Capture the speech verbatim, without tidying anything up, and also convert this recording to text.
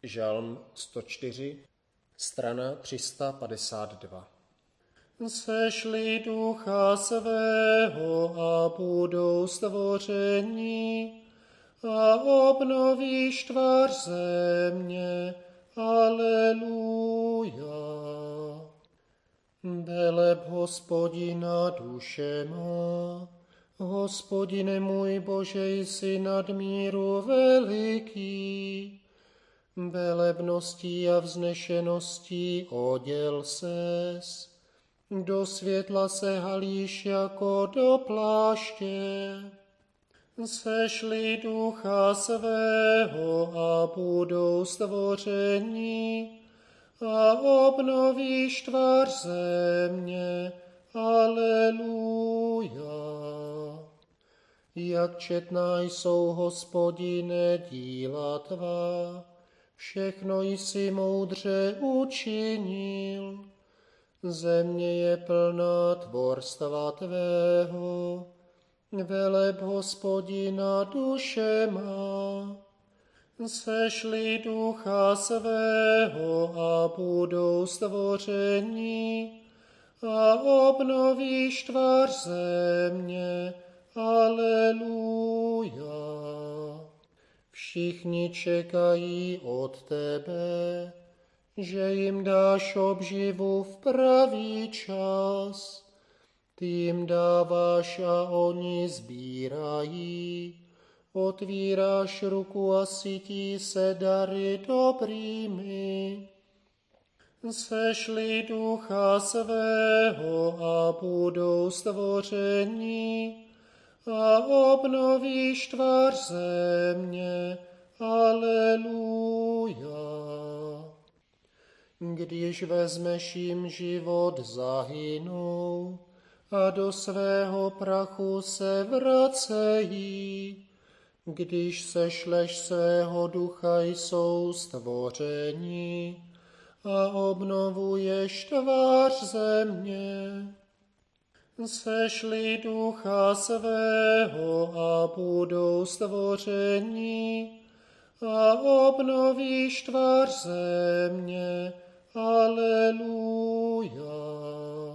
Žalm sto čtyři, strana tři sta padesát dva. Sešli ducha svého a budou stvoření a obnovíš tvář země. Aleluja. Veleb Hospodina duše má, Hospodine můj Bože, jsi nadmíru veliký. Velebností a vznešeností oděl ses, do světla se halíš jako do pláště. Sešli ducha svého a budou stvoření a obnovíš tvář země. Aleluja. Jak četná jsou, Hospodine, díla tvá, všechno jsi moudře učinil. Země je plná tvorstva tvého, veleb Hospodina duše má. Sešli ducha svého a budou stvoření a obnovíš tvář země. Aleluja. Všichni čekají od tebe, že jim dáš obživu v pravý čas. Ty jim dáváš a oni sbírají, otvíráš ruku a sytí se dary dobrými. Sešli ducha svého a budou stvoření a obnovíš tvář země. Aleluja. Když vezmeš jim život, zahynou a do svého prachu se vracejí. Když sešleš svého ducha, jsou stvoření a obnovuješ tvář země. Sešli ducha svého a budou stvoření a obnovíš tvář země. Aleluja.